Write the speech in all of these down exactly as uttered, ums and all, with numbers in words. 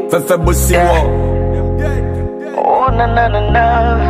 Fefe Busi Yeah. Oh na na na na.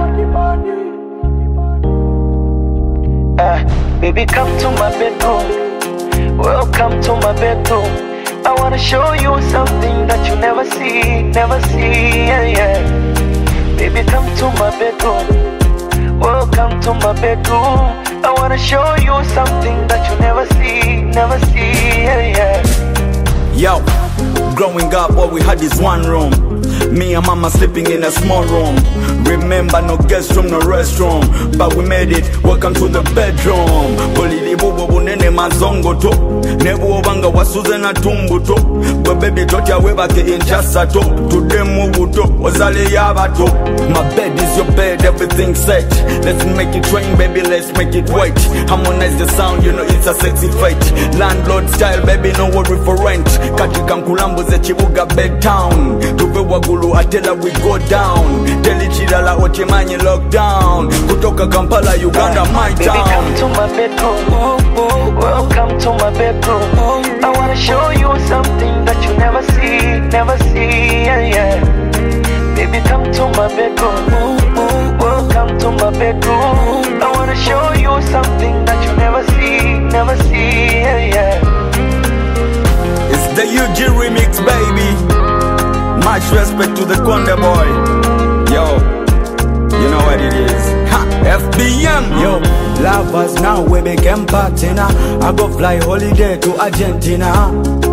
Uh, baby, come to my bedroom. Welcome to my bedroom. I wanna show you something that you never see, never see. Yeah, yeah. Baby, come to my bedroom. Welcome to my bedroom. I wanna show you something that you never see, never see. Yeah, yeah. Yo, growing up all we had is one room. Me and mama sleeping in a small room. Remember, no guest room, no restroom, but we made it. Welcome to the bedroom. Bolili bubu bunene mazongo to. Nebu obanga wasuze na tumbu to. But baby totya webake inchasa to. Today mubu to, ozale yaba to. My bed is your bed, everything set. Let's make it rain, baby, let's make it wet. Harmonize the sound, you know it's a sexy fete. Landlord style, baby, no worry for rent. Katika mkulambo ze chibuga bed town. Tuve wagulu atela we go down. Teli chidala ochemanyi lockdown. Kutoka Kampala, Uganda, my Baby, town. come to my bedroom. Oh, oh, welcome to my bedroom. Oh, I wanna show you something that you never see, never see. Yeah, yeah. Baby, come to my bedroom. Oh, oh, welcome to my bedroom. I wanna show you something that you never see, never see. Yeah, yeah. It's the U G remix, baby. Much respect to the Konde boy. Yo, you know what it is. Ha, F B M. Yo, lovers now we became partner. I go fly holiday to Argentina.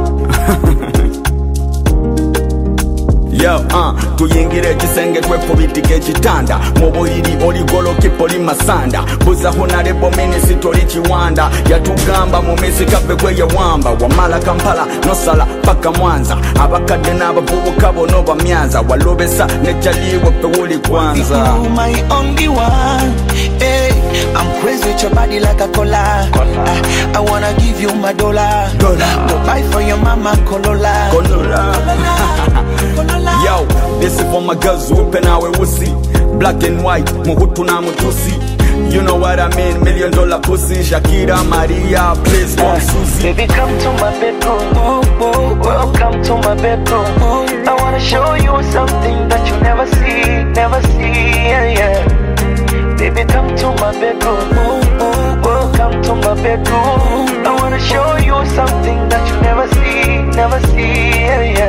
Yo, uh, tuyingire kisenge twefubitike chitanda. Moboyiri oligolo kipoli masanda. Buza honare bomini sitori chiwanda. Yatugamba mumisi kape kwe ya wamba. Wamala Kampala, nosala paka Mwanza. Abakade n'abavubuka bono bamyanza. Walobesa nechaliwe pewuli kwanza. You my only one. Hey, I'm crazy with your body like a cola. I, I wanna give you my dollar. Dollar. Go buy for your mama Corolla. Corolla. Corolla. Yo, this is for my girls who open our wussy. Black and white, muhutu na mutusi. You know what I mean, million dollar pussy. Shakira, Maria, please, Mom Susie. Baby, come to my bedroom. Oh, oh, welcome to my bedroom. Oh, I wanna show you something that you never see, never see. Yeah, yeah. Baby, come to my bedroom. Oh, oh, welcome to my bedroom. I wanna show you something that you never see, never see. Yeah, yeah.